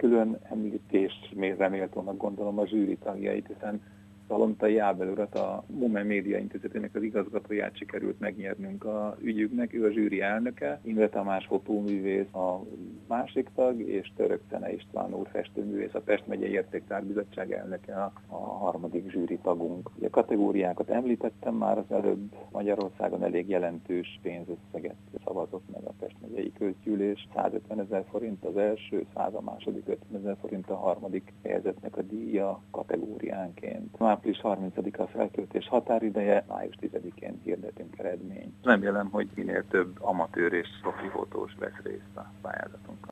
Külön említést még reméltónak gondolom a zsűri tagjait, hiszen Szalontai Ábel urat, a MOME Média Intézetének az igazgatóját sikerült megnyernünk a ügyünknek, ő a zsűri elnöke, Imre Tamás fotóművész a másik tag, és Török Szene István úr festőművész, a Pest megyei Értéktárbizottság elnöke a harmadik zsűri tagunk. A kategóriákat említettem már az előbb, Magyarországon elég jelentős pénzösszeget szavazott meg a Pest megyei közgyűlés, 150 000 forint az első, 100 a második, 50 000 forint a harmadik helyezettnek a díja kategóriánként. Április 30-a a feltöltés határideje, május 10-én hirdetünk eredményt. Remélem, hogy minél több amatőr és profi fotós vesz részt a pályázaton.